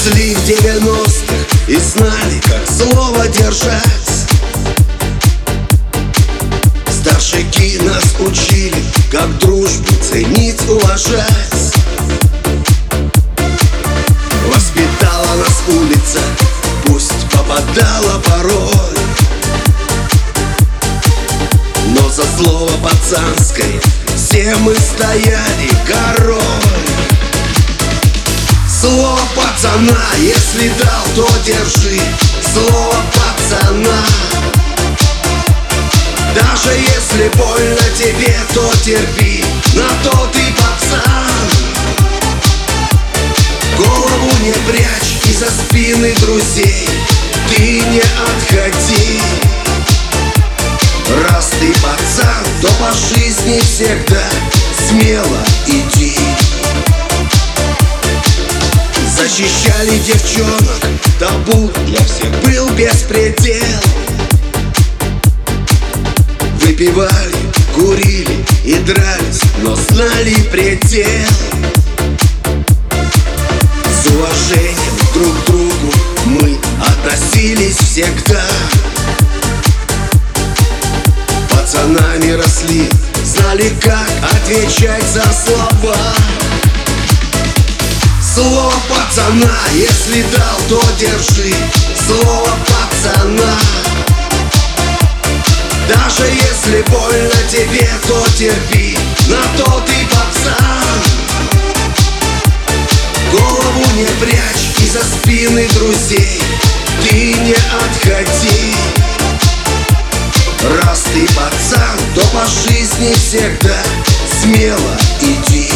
Росли в 90-х и знали, как слово держать. Старшики нас учили, как дружбу ценить, уважать. Воспитала нас улица, пусть попадала порой, но за слово пацанское все мы стояли горой. Слово пацана, если дал, то держи. Слово пацана, даже если больно тебе, то терпи, на то ты пацан. Голову не прячь из-за спины друзей, ты не отходи. Раз ты пацан, то по жизни всегда смело иди. Защищали девчонок, табу для всех был беспредел. Выпивали, курили и дрались, но знали предел. С уважением друг к другу мы относились всегда. Пацанами росли, знали, как отвечать за слова. Слово пацана, если дал, то держи. Слово пацана, даже если больно тебе, то терпи, на то ты пацан. Голову не прячь из-за спины друзей, ты не отходи. Раз ты пацан, то по жизни всегда смело иди.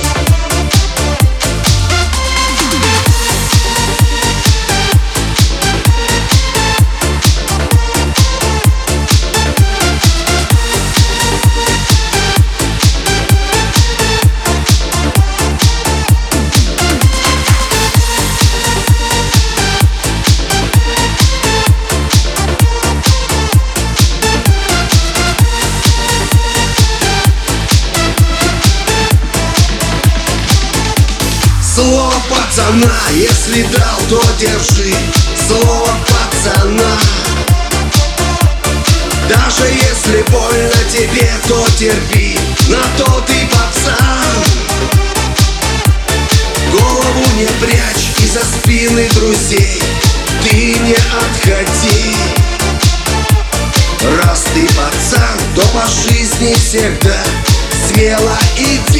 Слово пацана, если дал, то держи. Слово пацана, даже если больно тебе, то терпи, на то ты пацан. Голову не прячь из-за спины друзей, ты не отходи. Раз ты пацан, то по жизни всегда смело иди.